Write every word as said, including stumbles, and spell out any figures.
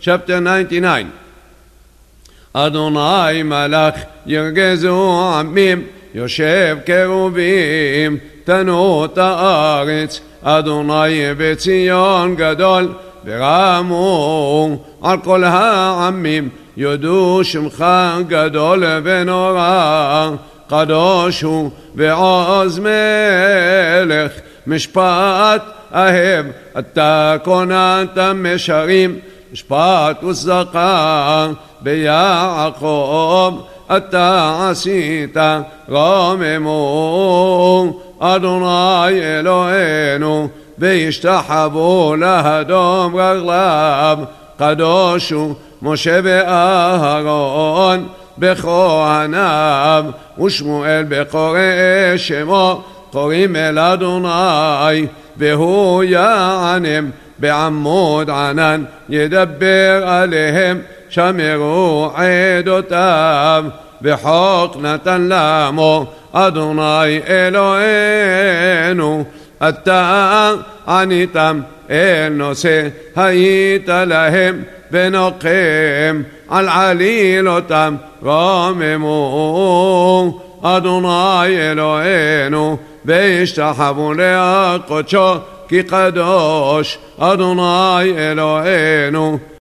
chapter ninety-nine. Adonai malach ירגזו עמים, יושב קרובים, תנות הארץ. אדוני בציון גדול, ורמו על כל העמים, יודו שמך גדול ונורא. קדוש הוא ועוז מלך, משפט אהב אתה כונת משרים. משפט וצדקה ביעקב אתה עשית, רוממו אדוני אלוהינו, וישתחוו לאדום רגליו. קדוש הוא משה ואהרון בכהניו, ושמואל בקורא שמו, קוראים אל אדוני והוא יענם. בעמוד ענן ידבר עליהם, שמרו עדותיו. וחוק נתן למו אדוני אלוהינו, אתה עניתם אל נושא היית להם, ונוקם על עלילותם רוממו אדוני אלוהינו, וישתחוו לקודשו כי קדוש אדוני אלוהינו.